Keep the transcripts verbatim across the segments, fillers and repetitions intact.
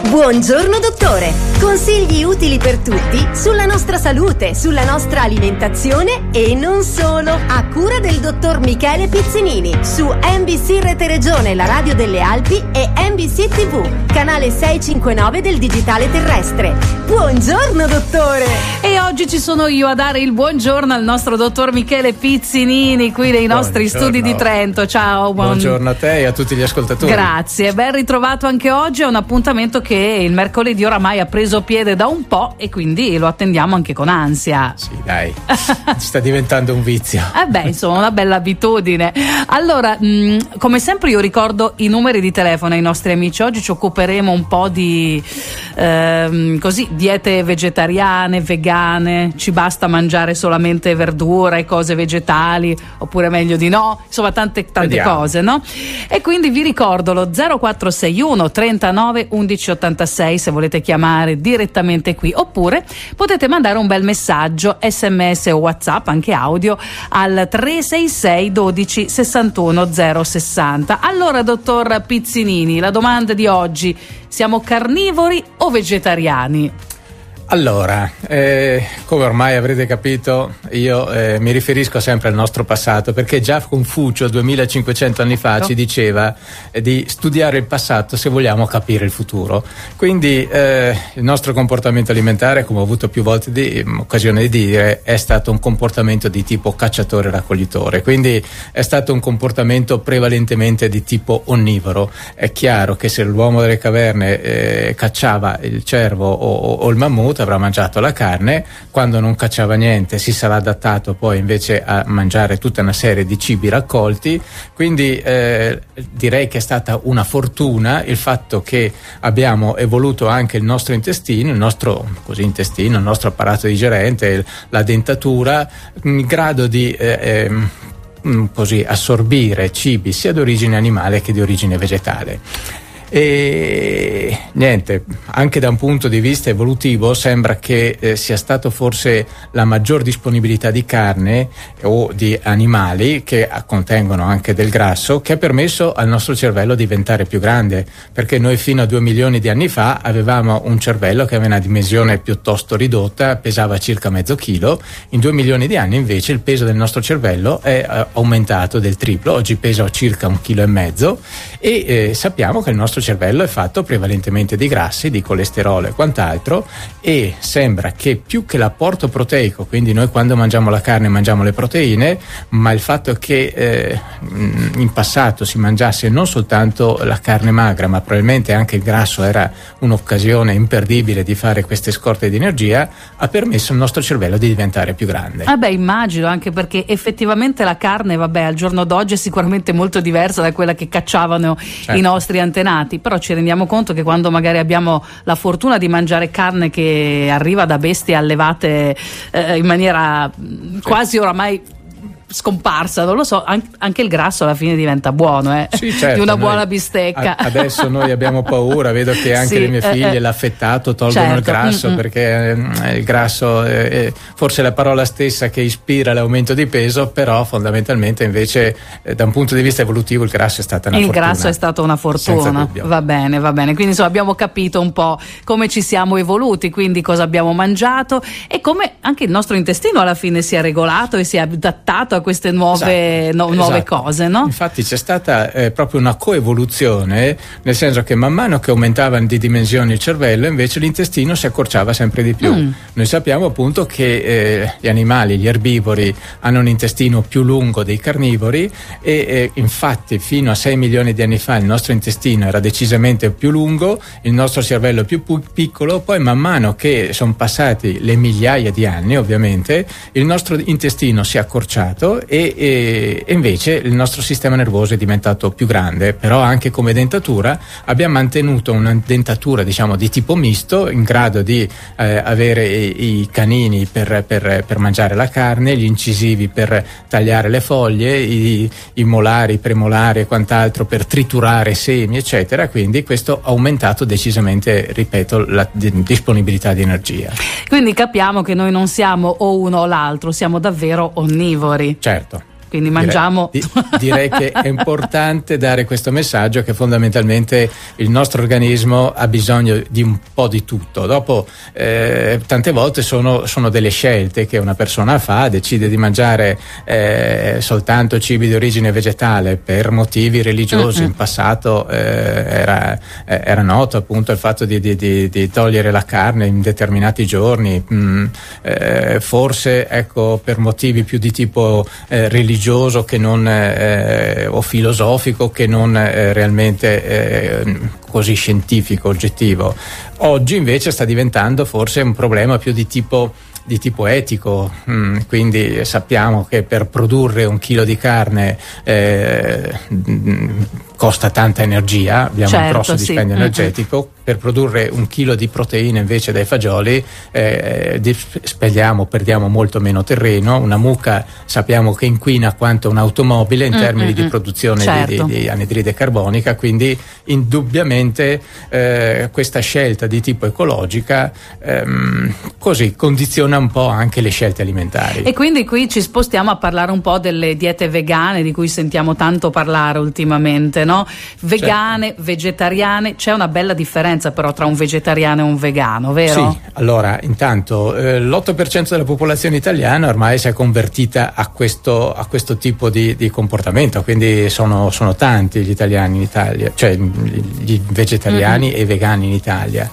Buongiorno dottore, consigli utili per tutti sulla nostra salute, sulla nostra alimentazione e non solo, a cura del dottor Michele Pizzinini su N B C Rete Regione, la radio delle Alpi, e N B C T V, canale seicentocinquantanove del digitale terrestre. Buongiorno dottore! E oggi ci sono io a dare il buongiorno al nostro dottor Michele Pizzinini qui nei nostri Buongiorno. studi di Trento. Ciao, buon... buongiorno a te e a tutti gli ascoltatori. Grazie, ben ritrovato anche oggi. È un appuntamento che il mercoledì oramai ha preso piede da un po' e quindi lo attendiamo anche con ansia. Sì, dai, sta diventando un vizio. Eh beh, insomma, una bella abitudine. Allora, mh, come sempre io ricordo i numeri di telefono ai nostri amici. Oggi ci occuperemo un po' di ehm, così diete vegetariane, vegane, ci basta mangiare solamente verdura e cose vegetali, oppure meglio di no, insomma tante tante Vediamo. cose, no? E quindi vi ricordo lo zero quattro sei uno trentanove undici ottantasei se volete chiamare direttamente qui, oppure potete mandare un bel messaggio sms o WhatsApp, anche audio, al tre sei sei dodici sessantuno zero sessanta. Allora, dottor Pizzinini, la domanda di oggi: siamo carnivori o vegetariani? Allora, eh, come ormai avrete capito, io eh, mi riferisco sempre al nostro passato, perché già Confucio duemilacinquecento anni fa ci diceva eh, di studiare il passato se vogliamo capire il futuro. Quindi eh, il nostro comportamento alimentare, come ho avuto più volte di, occasione di dire, è stato un comportamento di tipo cacciatore-raccoglitore, quindi è stato un comportamento prevalentemente di tipo onnivoro. È chiaro che se l'uomo delle caverne eh, cacciava il cervo o, o il mammut, avrà mangiato la carne. Quando non cacciava niente si sarà adattato poi invece a mangiare tutta una serie di cibi raccolti. Quindi eh, direi che è stata una fortuna il fatto che abbiamo evoluto anche il nostro intestino, il nostro così intestino, il nostro apparato digerente, la dentatura, in grado di eh, eh, così assorbire cibi sia di origine animale che di origine vegetale. E niente, anche da un punto di vista evolutivo sembra che eh, sia stato forse la maggior disponibilità di carne o di animali che contengono anche del grasso che ha permesso al nostro cervello di diventare più grande, perché noi fino a due milioni di anni fa avevamo un cervello che aveva una dimensione piuttosto ridotta, pesava circa mezzo chilo. In due milioni di anni invece il peso del nostro cervello è eh, aumentato del triplo, oggi pesa circa un chilo e mezzo e eh, sappiamo che il nostro cervello è fatto prevalentemente di grassi, di colesterolo e quant'altro, e sembra che più che l'apporto proteico, quindi noi quando mangiamo la carne mangiamo le proteine, ma il fatto che eh, in passato si mangiasse non soltanto la carne magra ma probabilmente anche il grasso era un'occasione imperdibile di fare queste scorte di energia, ha permesso al nostro cervello di diventare più grande. Ah beh, immagino, anche perché effettivamente la carne, vabbè, al giorno d'oggi è sicuramente molto diversa da quella che cacciavano certo. i nostri antenati. Però ci rendiamo conto che quando magari abbiamo la fortuna di mangiare carne che arriva da bestie allevate eh, in maniera sì. quasi oramai scomparsa, non lo so, anche il grasso alla fine diventa buono eh? Sì, certo, di una noi, buona bistecca. A, adesso noi abbiamo paura, vedo che anche sì, le mie figlie eh, l'affettato tolgono certo. il grasso, mm-hmm. perché eh, il grasso è forse la parola stessa che ispira l'aumento di peso, però fondamentalmente invece eh, da un punto di vista evolutivo il grasso è stata una il fortuna. Il grasso è stata una fortuna, va bene, va bene, quindi insomma abbiamo capito un po' come ci siamo evoluti, quindi cosa abbiamo mangiato e come anche il nostro intestino alla fine si è regolato e si è adattato a queste nuove Esatto, no, nuove esatto. cose, no? Infatti c'è stata eh, proprio una coevoluzione, nel senso che man mano che aumentava di dimensioni il cervello invece l'intestino si accorciava sempre di più. Mm. Noi sappiamo appunto che eh, gli animali, gli erbivori hanno un intestino più lungo dei carnivori e eh, infatti fino a sei milioni di anni fa il nostro intestino era decisamente più lungo, il nostro cervello più pu- piccolo, poi man mano che sono passati le migliaia di anni ovviamente il nostro intestino si è accorciato e E, e invece il nostro sistema nervoso è diventato più grande, però anche come dentatura abbiamo mantenuto una dentatura diciamo di tipo misto, in grado di eh, avere i, i canini per, per, per mangiare la carne, gli incisivi per tagliare le foglie, i, i molari, i premolari e quant'altro per triturare semi eccetera, quindi questo ha aumentato decisamente, ripeto, la di, disponibilità di energia. Quindi capiamo che noi non siamo o uno o l'altro, siamo davvero onnivori. Certo. quindi mangiamo. Direi, di, direi che è importante dare questo messaggio, che fondamentalmente il nostro organismo ha bisogno di un po' di tutto. Dopo eh, tante volte sono, sono delle scelte che una persona fa, decide di mangiare eh, soltanto cibi di origine vegetale per motivi religiosi. Uh-huh. In passato eh, era, eh, era noto appunto il fatto di, di, di, di togliere la carne in determinati giorni, mm, eh, forse ecco per motivi più di tipo eh, religioso che non eh, o filosofico che non eh, realmente eh, così scientifico, oggettivo. Oggi invece sta diventando forse un problema più di tipo di tipo etico, mm, quindi sappiamo che per produrre un chilo di carne eh, costa tanta energia, abbiamo certo, un grosso dispendio sì. energetico. Mm-hmm. Per produrre un chilo di proteine invece dai fagioli eh, spendiamo, perdiamo molto meno terreno. Una mucca sappiamo che inquina quanto un'automobile in mm-hmm. termini di produzione certo. di, di, di anidride carbonica, quindi indubbiamente eh, questa scelta di tipo ecologica ehm, così condiziona un po' anche le scelte alimentari. E quindi qui ci spostiamo a parlare un po' delle diete vegane di cui sentiamo tanto parlare ultimamente, no? Vegane, certo. vegetariane, c'è una bella differenza però tra un vegetariano e un vegano, vero? Sì, allora intanto eh, l'otto per cento della popolazione italiana ormai si è convertita a questo, a questo tipo di, di comportamento, quindi sono, sono tanti gli italiani in Italia, cioè gli vegetariani mm-hmm. e i vegani in Italia.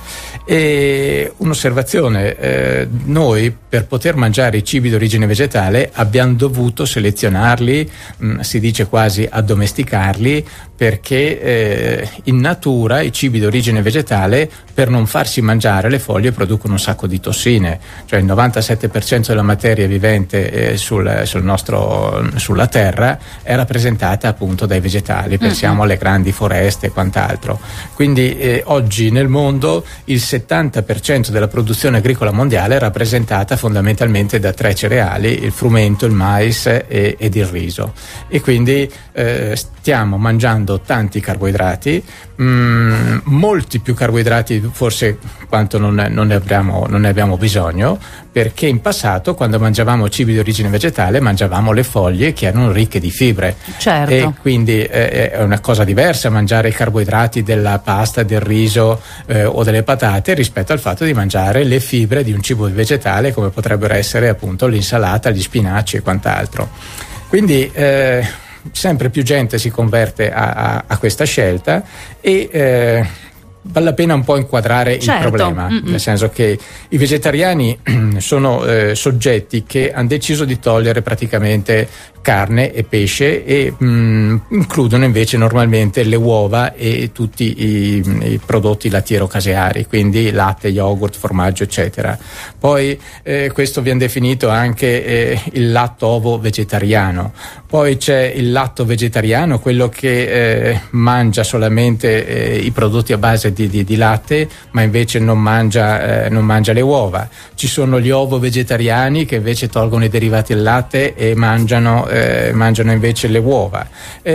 E un'osservazione, eh, noi per poter mangiare i cibi d'origine vegetale abbiamo dovuto selezionarli, mh, si dice quasi addomesticarli, perché eh, in natura i cibi d'origine vegetale, per non farsi mangiare le foglie, producono un sacco di tossine, cioè il novantasette per cento della materia vivente eh, sul, sul nostro, sulla terra è rappresentata appunto dai vegetali, pensiamo mm-hmm. alle grandi foreste e quant'altro. Quindi eh, oggi nel mondo il settanta per cento della produzione agricola mondiale è rappresentata fondamentalmente da tre cereali: il frumento, il mais e, ed il riso, e quindi eh, stiamo mangiando tanti carboidrati, mh, molti più carboidrati forse quanto non, non, ne abbiamo, non ne abbiamo bisogno, perché in passato quando mangiavamo cibi di origine vegetale mangiavamo le foglie che erano ricche di fibre, certo. e quindi eh, è una cosa diversa mangiare i carboidrati della pasta, del riso eh, o delle patate rispetto al fatto di mangiare le fibre di un cibo vegetale come potrebbero essere appunto l'insalata, gli spinaci e quant'altro. Quindi eh, sempre più gente si converte a, a, a questa scelta e eh, vale la pena un po' inquadrare certo. il problema, Mm-mm. nel senso che i vegetariani sono eh, soggetti che hanno deciso di togliere praticamente carne e pesce e mh, includono invece normalmente le uova e tutti i, i prodotti lattiero-caseari, quindi latte, yogurt, formaggio eccetera. Poi eh, questo viene definito anche eh, il latto-ovo vegetariano. Poi c'è il latto vegetariano, quello che eh, mangia solamente eh, i prodotti a base di, di, di latte, ma invece non mangia, eh, non mangia le uova. Ci sono gli ovo vegetariani che invece tolgono i derivati del latte e mangiano Eh, mangiano invece le uova.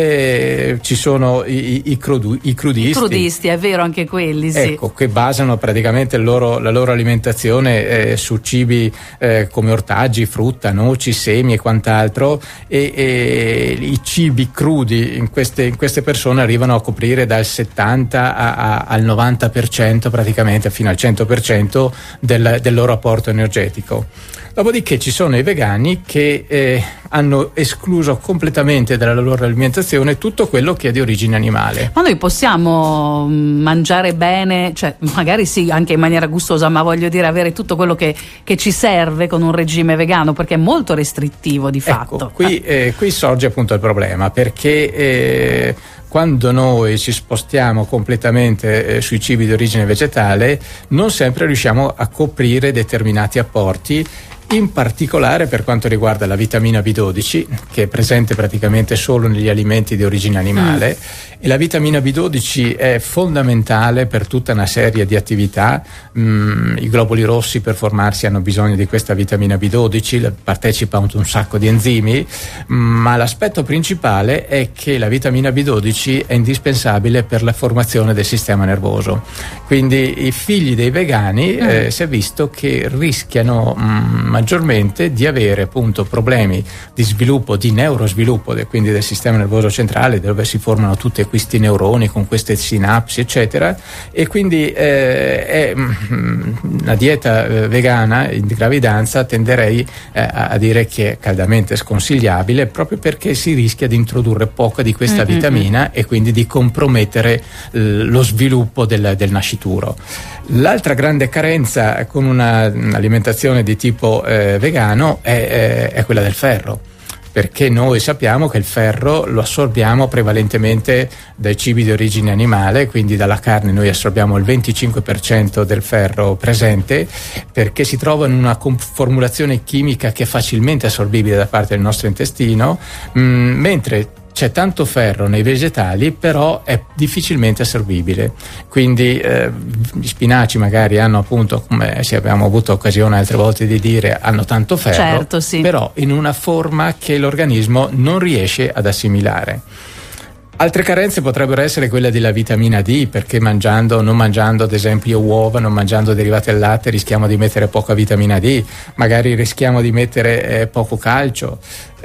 Eh, ci sono i, i, crudu, i crudisti. I crudisti, è vero, anche quelli, sì. Ecco, che basano praticamente il loro, la loro alimentazione eh, su cibi eh, come ortaggi, frutta, noci, semi e quant'altro, e, e i cibi crudi in queste, in queste persone arrivano a coprire dal settanta a, a, al novanta per cento, praticamente fino al cento per cento del, del loro apporto energetico. Dopodiché ci sono i vegani che eh, hanno escluso completamente dalla loro alimentazione tutto quello che è di origine animale. Ma noi possiamo mangiare bene, cioè magari sì, anche in maniera gustosa, ma voglio dire avere tutto quello che, che ci serve con un regime vegano, perché è molto restrittivo di fatto. Ecco, qui, eh, qui sorge appunto il problema, perché eh, quando noi ci spostiamo completamente eh, sui cibi di origine vegetale non sempre riusciamo a coprire determinati apporti, in particolare per quanto riguarda la vitamina B dodici, che è presente praticamente solo negli alimenti di origine animale, mm. e la vitamina B dodici è fondamentale per tutta una serie di attività. Mm, i globuli rossi per formarsi hanno bisogno di questa vitamina B dodici, partecipano un sacco di enzimi, ma l'aspetto principale è che la vitamina B dodici è indispensabile per la formazione del sistema nervoso. Quindi i figli dei vegani mm. eh, si è visto che rischiano mm, maggiormente di avere appunto problemi di sviluppo, di neurosviluppo, quindi del sistema nervoso centrale, dove si formano tutti questi neuroni con queste sinapsi eccetera, e quindi eh, è una dieta eh, vegana in gravidanza tenderei eh, a dire che è caldamente sconsigliabile, proprio perché si rischia di introdurre poca di questa mm-hmm. vitamina e quindi di compromettere eh, lo sviluppo del, del nascituro. L'altra grande carenza con una, un'alimentazione di tipo eh, vegano è, è, è quella del ferro, perché noi sappiamo che il ferro lo assorbiamo prevalentemente dai cibi di origine animale, quindi dalla carne noi assorbiamo il venticinque per cento del ferro presente, perché si trova in una formulazione chimica che è facilmente assorbibile da parte del nostro intestino, mh, mentre c'è tanto ferro nei vegetali, però è difficilmente assorbibile. Quindi eh, gli spinaci magari hanno appunto, come sì, abbiamo avuto occasione altre volte di dire, hanno tanto ferro, certo, sì. però in una forma che l'organismo non riesce ad assimilare. Altre carenze potrebbero essere quelle della vitamina D, perché mangiando, non mangiando ad esempio uova, non mangiando derivati del latte, rischiamo di mettere poca vitamina D, magari rischiamo di mettere eh, poco calcio.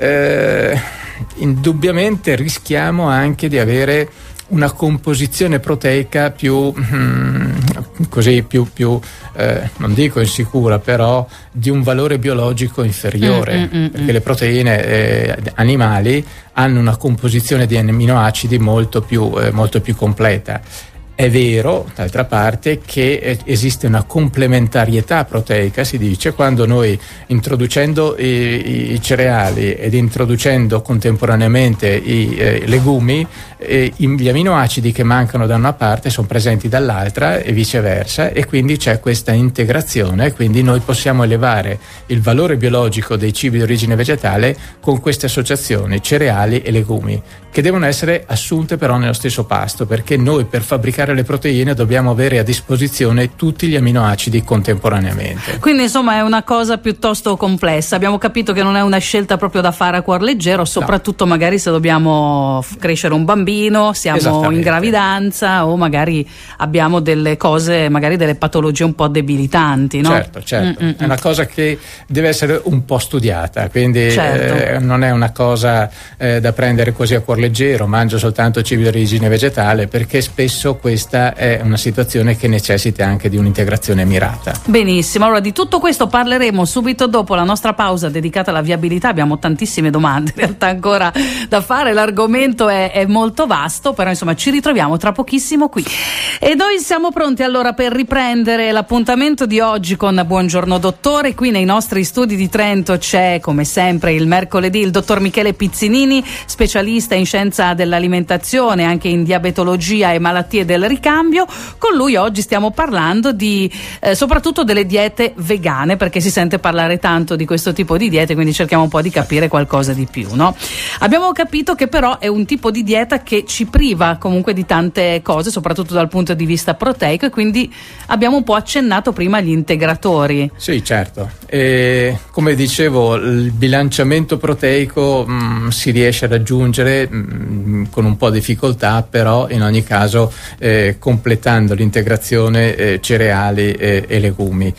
Eh, indubbiamente rischiamo anche di avere una composizione proteica più mm, così più, più eh, non dico insicura, però di un valore biologico inferiore, mm, mm, mm, perché le proteine eh, animali hanno una composizione di aminoacidi molto più, eh, molto più completa. È vero, d'altra parte, che esiste una complementarietà proteica, si dice, quando noi introducendo i, i cereali ed introducendo contemporaneamente i eh, legumi, eh, gli aminoacidi che mancano da una parte sono presenti dall'altra e viceversa, e quindi c'è questa integrazione, quindi noi possiamo elevare il valore biologico dei cibi di origine vegetale con queste associazioni, cereali e legumi, che devono essere assunte però nello stesso pasto, perché noi per fabbricare le proteine dobbiamo avere a disposizione tutti gli aminoacidi contemporaneamente. Quindi insomma è una cosa piuttosto complessa. Abbiamo capito che non è una scelta proprio da fare a cuor leggero, soprattutto no. magari se dobbiamo f- crescere un bambino, siamo in gravidanza o magari abbiamo delle cose, magari delle patologie un po' debilitanti, no? Certo, certo. Mm-mm. È una cosa che deve essere un po' studiata, quindi certo. eh, non è una cosa eh, da prendere così a cuor leggero, mangio soltanto cibi di origine vegetale, perché spesso questa è una situazione che necessita anche di un'integrazione mirata. Benissimo, allora di tutto questo parleremo subito dopo la nostra pausa dedicata alla viabilità. Abbiamo tantissime domande in realtà ancora da fare, l'argomento è, è molto vasto, però insomma ci ritroviamo tra pochissimo qui e noi siamo pronti allora per riprendere l'appuntamento di oggi con Buongiorno Dottore. Qui nei nostri studi di Trento c'è come sempre il mercoledì il dottor Michele Pizzinini, specialista in scienza dell'alimentazione, anche in diabetologia e malattie del ricambio. Con lui oggi stiamo parlando di eh, soprattutto delle diete vegane, perché si sente parlare tanto di questo tipo di diete, quindi cerchiamo un po' di capire qualcosa di più, no? Abbiamo capito che però è un tipo di dieta che ci priva comunque di tante cose, soprattutto dal punto di vista proteico, e quindi abbiamo un po' accennato prima agli integratori. Sì, certo. E, come dicevo, il bilanciamento proteico mh, si riesce a raggiungere mh, con un po' di difficoltà, però in ogni caso eh, completando l'integrazione eh, cereali e, e legumi.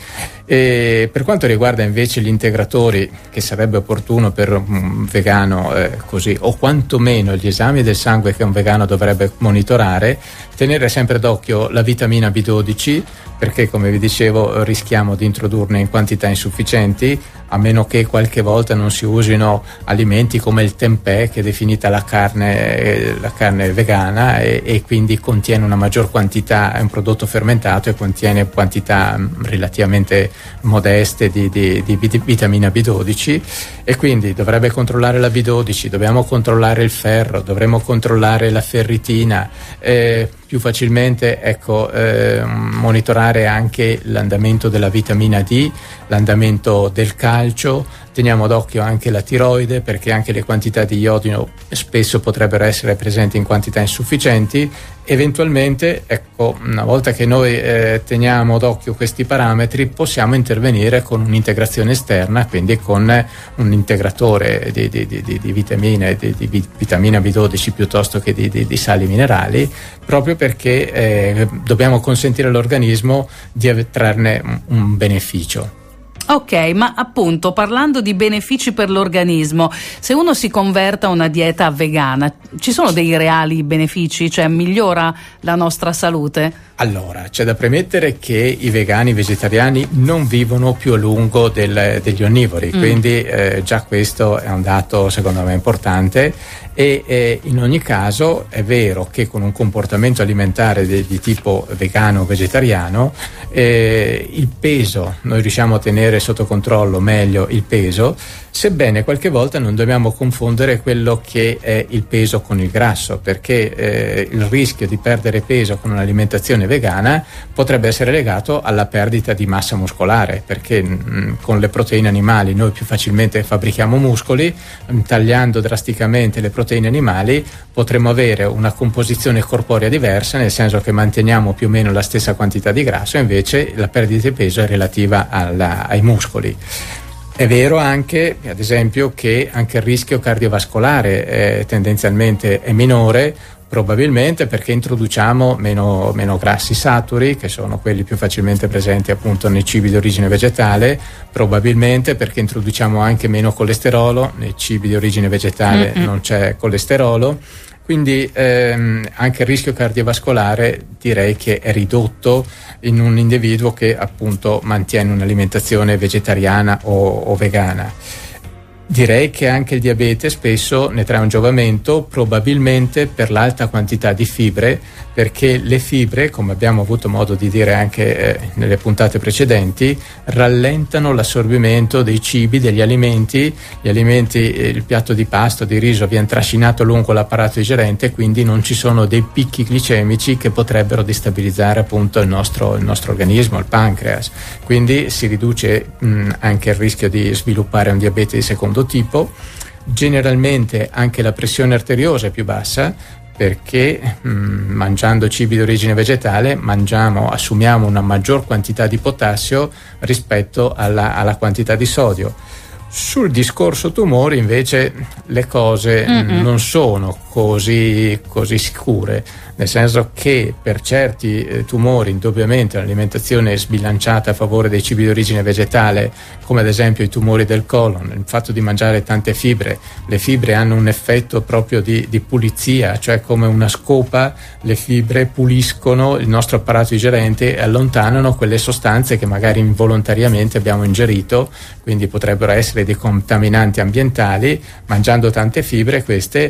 E per quanto riguarda invece gli integratori, che sarebbe opportuno per un vegano eh, così, o quantomeno gli esami del sangue che un vegano dovrebbe monitorare, tenere sempre d'occhio la vitamina B dodici, perché come vi dicevo rischiamo di introdurne in quantità insufficienti, a meno che qualche volta non si usino alimenti come il tempeh, che è definita la carne, la carne vegana, e, e quindi contiene una maggior quantità, è un prodotto fermentato e contiene quantità relativamente modeste di, di, di vitamina B dodici, e quindi dovrebbe controllare la B dodici, dobbiamo controllare il ferro, dovremmo controllare la ferritina, eh, più facilmente ecco eh, monitorare anche l'andamento della vitamina D, l'andamento del calcio, teniamo d'occhio anche la tiroide, perché anche le quantità di iodio spesso potrebbero essere presenti in quantità insufficienti. Eventualmente, ecco, una volta che noi eh, teniamo d'occhio questi parametri, possiamo intervenire con un'integrazione esterna, quindi con un integratore di, di, di, di vitamine, di, di vitamina B dodici piuttosto che di, di, di sali minerali, proprio perché eh, dobbiamo consentire all'organismo di trarne un beneficio. Ok, ma appunto parlando di benefici per l'organismo, se uno si converta a una dieta vegana, ci sono dei reali benefici? Cioè migliora la nostra salute? Allora, c'è da premettere che i vegani, i vegetariani non vivono più a lungo del, degli onnivori, mm. quindi eh, già questo è un dato secondo me importante e eh, in ogni caso è vero che con un comportamento alimentare di, di tipo vegano o vegetariano eh, il peso, noi riusciamo a tenere sotto controllo meglio il peso, sebbene qualche volta non dobbiamo confondere quello che è il peso con il grasso, perché eh, il rischio di perdere peso con un'alimentazione vegana potrebbe essere legato alla perdita di massa muscolare, perché mh, con le proteine animali noi più facilmente fabbrichiamo muscoli, mh, tagliando drasticamente le proteine animali potremo avere una composizione corporea diversa, nel senso che manteniamo più o meno la stessa quantità di grasso, invece la perdita di peso è relativa alla, ai muscoli. È vero anche, ad esempio, che anche il rischio cardiovascolare eh, tendenzialmente è minore, probabilmente perché introduciamo meno, meno grassi saturi, che sono quelli più facilmente presenti appunto nei cibi di origine vegetale, probabilmente perché introduciamo anche meno colesterolo, nei cibi di origine vegetale mm-hmm. non c'è colesterolo, quindi ehm, anche il rischio cardiovascolare direi che è ridotto in un individuo che appunto mantiene un'alimentazione vegetariana o, o vegana. Direi che anche il diabete spesso ne trae un giovamento, probabilmente per l'alta quantità di fibre, perché le fibre, come abbiamo avuto modo di dire anche eh, nelle puntate precedenti, rallentano l'assorbimento dei cibi, degli alimenti. Gli alimenti, eh, il piatto di pasto, di riso viene trascinato lungo l'apparato digerente, quindi non ci sono dei picchi glicemici che potrebbero destabilizzare appunto il nostro, il nostro organismo, il pancreas. Quindi si riduce mh, anche il rischio di sviluppare un diabete di secondo tipo. Generalmente anche la pressione arteriosa è più bassa, perché mh, mangiando cibi di origine vegetale mangiamo, assumiamo una maggior quantità di potassio rispetto alla, alla quantità di sodio. Sul discorso tumori invece le cose Mm-mm. non sono così, così sicure, nel senso che per certi eh, tumori indubbiamente un'alimentazione sbilanciata a favore dei cibi di origine vegetale, come ad esempio i tumori del colon, il fatto di mangiare tante fibre, le fibre hanno un effetto proprio di, di pulizia, cioè come una scopa le fibre puliscono il nostro apparato digerente e allontanano quelle sostanze che magari involontariamente abbiamo ingerito, quindi potrebbero essere dei contaminanti ambientali. Mangiando tante fibre queste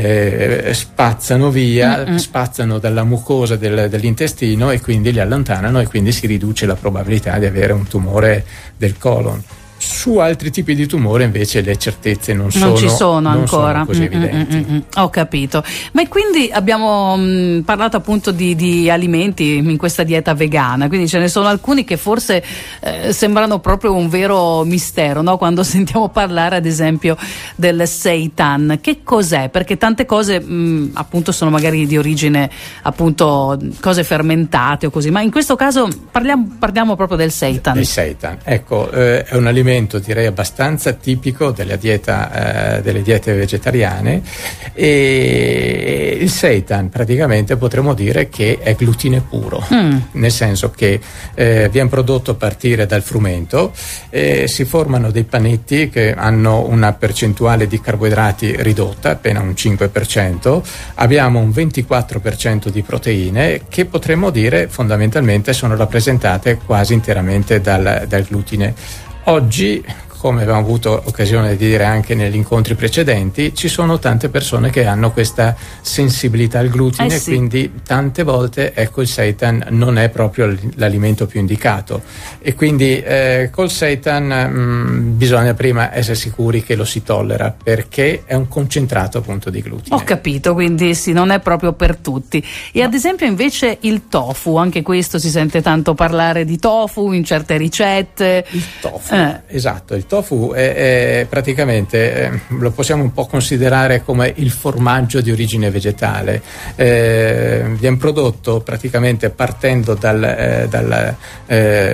eh, spazzano via, Mm-mm. spazzano dalla mucosa del, dell'intestino e quindi li allontanano e quindi si riduce la probabilità di avere un tumore del colon. Su altri tipi di tumore invece le certezze non, non sono, ci sono non ancora sono così mm, evidenti. Mm, mm, mm. Ho capito. Ma quindi abbiamo mh, parlato appunto di, di alimenti in questa dieta vegana, quindi ce ne sono alcuni che forse eh, sembrano proprio un vero mistero, no? Quando sentiamo parlare ad esempio del seitan, che cos'è? Perché tante cose mh, appunto sono magari di origine appunto cose fermentate o così, ma in questo caso parliamo, parliamo proprio del seitan. Il seitan, ecco, eh, è un alimento direi abbastanza tipico della dieta, eh, delle diete vegetariane, e il seitan praticamente potremmo dire che è glutine puro, mm. nel senso che eh, viene prodotto a partire dal frumento, eh, si formano dei panetti che hanno una percentuale di carboidrati ridotta, appena un cinque per cento, abbiamo un ventiquattro per cento di proteine che potremmo dire fondamentalmente sono rappresentate quasi interamente dal, dal glutine. Oggi, come abbiamo avuto occasione di dire anche negli incontri precedenti, ci sono tante persone che hanno questa sensibilità al glutine, eh sì. quindi tante volte ecco il seitan non è proprio l'alimento più indicato e quindi eh, col seitan mh, bisogna prima essere sicuri che lo si tollera, perché è un concentrato appunto di glutine. Ho capito, quindi sì, non è proprio per tutti. E no. Ad esempio invece il tofu, anche questo si sente tanto parlare di tofu in certe ricette. Il tofu, eh. esatto, il tofu è, è praticamente eh, lo possiamo un po' considerare come il formaggio di origine vegetale, eh, viene prodotto praticamente partendo dal, eh, dal, eh,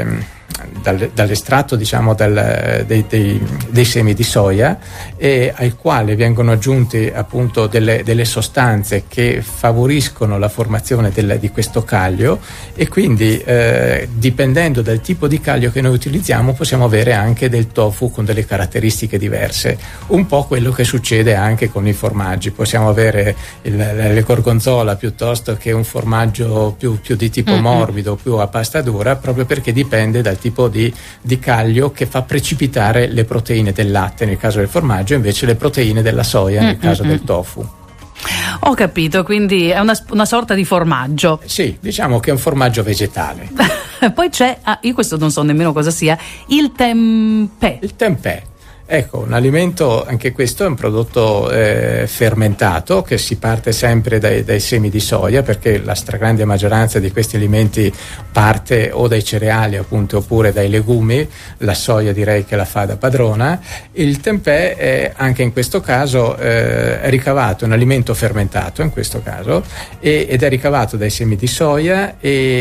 dal, dall'estratto diciamo dal, dei, dei, dei semi di soia, e al quale vengono aggiunti appunto delle, delle sostanze che favoriscono la formazione del, di questo caglio, e quindi eh, dipendendo dal tipo di caglio che noi utilizziamo possiamo avere anche del tofu con delle caratteristiche diverse, un po' quello che succede anche con i formaggi. Possiamo avere il, il gorgonzola piuttosto che un formaggio più, più di tipo mm-hmm. morbido, più a pasta dura, proprio perché dipende dal tipo di, di caglio che fa precipitare le proteine del latte nel caso del formaggio, invece le proteine della soia nel caso mm-hmm. del tofu. Ho capito, quindi è una, una sorta di formaggio. Sì, diciamo che è un formaggio vegetale. Poi c'è, ah, io questo non so nemmeno cosa sia, il tempeh. Il tempeh. Ecco, un alimento, anche questo è un prodotto eh, fermentato, che si parte sempre dai, dai semi di soia, perché la stragrande maggioranza di questi alimenti parte o dai cereali appunto oppure dai legumi. La soia direi che la fa da padrona. Il tempeh è, anche in questo caso eh, è ricavato, un alimento fermentato in questo caso, e, ed è ricavato dai semi di soia,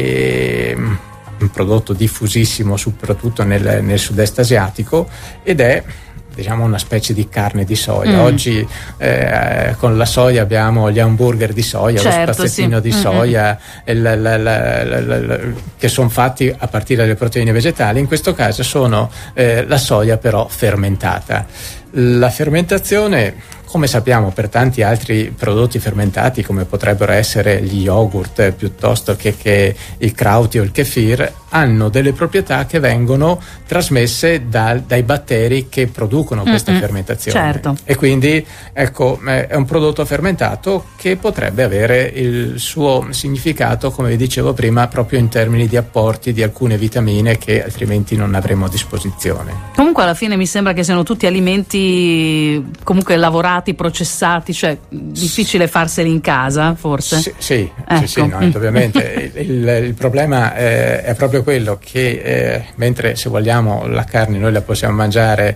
e un prodotto diffusissimo soprattutto nel, nel sud-est asiatico, ed è diciamo una specie di carne di soia. Mm. Oggi eh, con la soia abbiamo gli hamburger di soia, certo, lo spazzettino sì. di soia, mm-hmm. la, la, la, la, la, la, che sono fatti a partire dalle proteine vegetali. In questo caso sono eh, la soia però fermentata. La fermentazione, come sappiamo per tanti altri prodotti fermentati come potrebbero essere gli yogurt piuttosto che, che il krauti o il kefir, hanno delle proprietà che vengono trasmesse da, dai batteri che producono questa mm-hmm. fermentazione. Certo. E quindi ecco, è un prodotto fermentato che potrebbe avere il suo significato, come vi dicevo prima, proprio in termini di apporti di alcune vitamine che altrimenti non avremo a disposizione. Comunque alla fine mi sembra che siano tutti alimenti comunque lavorati, processati, cioè difficile farseli in casa forse. Sì, sì, ecco. sì, sì no, ovviamente il, il, il problema eh, è proprio quello che eh, mentre se vogliamo la carne noi la possiamo mangiare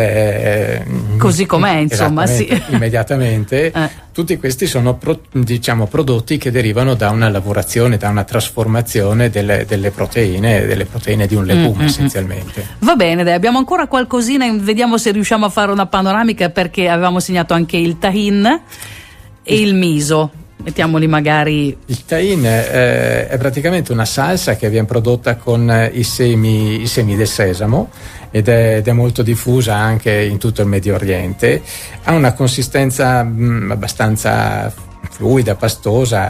eh, così com'è, insomma, sì, immediatamente, eh. tutti questi sono pro, diciamo prodotti che derivano da una lavorazione, da una trasformazione delle, delle proteine, delle proteine di un legume mm-hmm. essenzialmente. Va bene, dai, abbiamo ancora qualcosina, vediamo se riusciamo a fare una panoramica, perché avevamo segnato anche il tahin e il miso. Mettiamoli magari. Il tahin eh, è praticamente una salsa che viene prodotta con eh, i semi, i semi del sesamo, ed è, ed è molto diffusa anche in tutto il Medio Oriente. Ha una consistenza mh, abbastanza fluida, pastosa,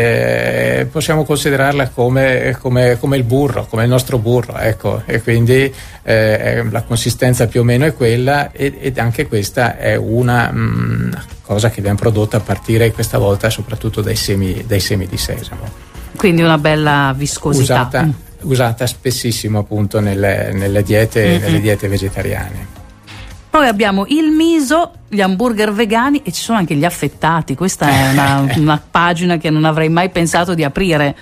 eh, possiamo considerarla come, come, come il burro, come il nostro burro, ecco, e quindi eh, la consistenza più o meno è quella, ed, ed anche questa è una mh, cosa che viene prodotta a partire questa volta soprattutto dai semi, dai semi di sesamo. Quindi una bella viscosità. Usata, mm. usata spessissimo appunto nelle, nelle, diete, mm-hmm. nelle diete vegetariane. Poi abbiamo il miso, gli hamburger vegani, e ci sono anche gli affettati. Questa è una, una pagina che non avrei mai pensato di aprire.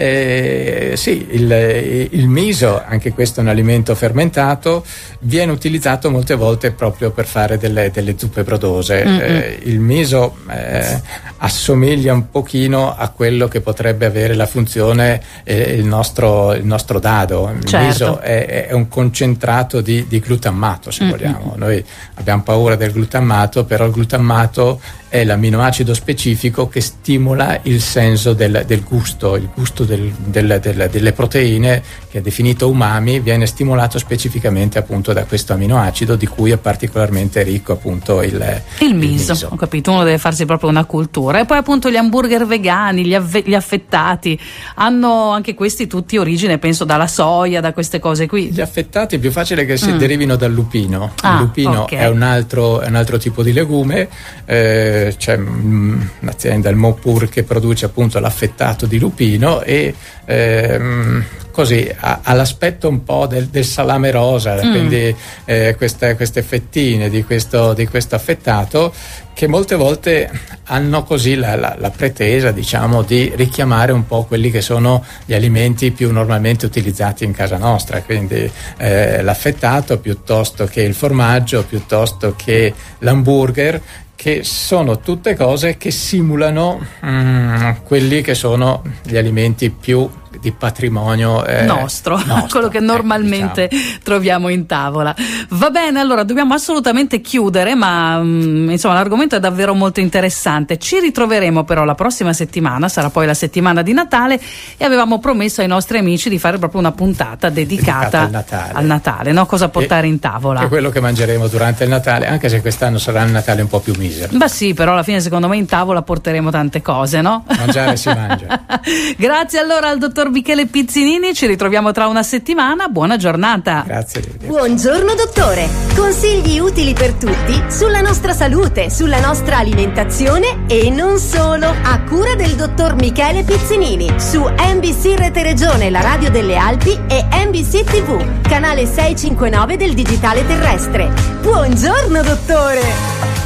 Eh, sì, il, il miso, anche questo è un alimento fermentato, viene utilizzato molte volte proprio per fare delle, delle zuppe brodose. Eh, il miso eh, assomiglia un pochino a quello che potrebbe avere la funzione eh, il, nostro, il nostro dado. Il certo. miso è, è un concentrato di, di glutammato, se mm-hmm. vogliamo. Noi abbiamo paura del glutammato, però il glutammato è l'amminoacido specifico che stimola il senso del, del gusto, il gusto del, del, del, delle proteine, che è definito umami, viene stimolato specificamente appunto da questo amminoacido, di cui è particolarmente ricco appunto il, il, il miso. miso. Ho capito, uno deve farsi proprio una cultura. E poi appunto gli hamburger vegani, gli, avve, gli affettati, hanno anche questi tutti origine, penso, dalla soia, da queste cose qui. Gli affettati è più facile che si mm. derivino dal lupino. Ah, il lupino okay. è un altro, è un altro tipo di legume. Eh, c'è mh, un'azienda, il Mopur, che produce appunto l'affettato di lupino, e ehm, così ha, ha l'aspetto un po' del, del salame rosa, mm. quindi eh, queste, queste fettine di questo, di questo affettato, che molte volte hanno così la, la, la pretesa, diciamo, di richiamare un po' quelli che sono gli alimenti più normalmente utilizzati in casa nostra, quindi eh, l'affettato piuttosto che il formaggio, piuttosto che l'hamburger, che sono tutte cose che simulano mm, quelli che sono gli alimenti più di patrimonio eh, nostro, nostro, quello che normalmente ecco, diciamo. troviamo in tavola. Va bene, allora dobbiamo assolutamente chiudere, ma mh, insomma l'argomento è davvero molto interessante. Ci ritroveremo però la prossima settimana, sarà poi la settimana di Natale, e avevamo promesso ai nostri amici di fare proprio una puntata dedicata, dedicata al Natale, al Natale, no? Cosa portare e, in tavola. È quello che mangeremo durante il Natale, anche se quest'anno sarà un Natale un po' più misero. Beh sì, però alla fine secondo me in tavola porteremo tante cose, no? Mangiare si mangia. Grazie allora al dottor Michele Pizzinini, ci ritroviamo tra una settimana, buona giornata. Grazie. Buongiorno dottore, consigli utili per tutti sulla nostra salute, sulla nostra alimentazione e non solo, a cura del dottor Michele Pizzinini su N B C Rete Regione, la radio delle Alpi, e N B C T V, canale seicentocinquantanove del digitale terrestre. Buongiorno dottore!